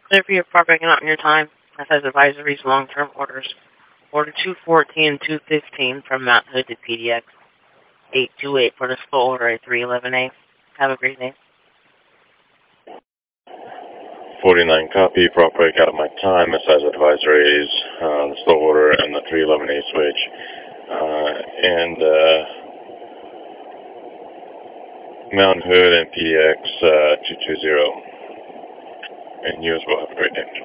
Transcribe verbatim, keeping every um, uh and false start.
Clear for your part breaking out in your time. That has advisories, long-term orders. Order two fourteen and two fifteen from Mount Hood to P D X. eight two eight for the slow order at three eleven A. Have a great day. forty-nine copy, prop break out of my time, S I S advisories, uh, the slow order and the three eleven A switch. Uh, and uh, Mount Hood and P D X uh, two two zero. And you as well. Have a great day.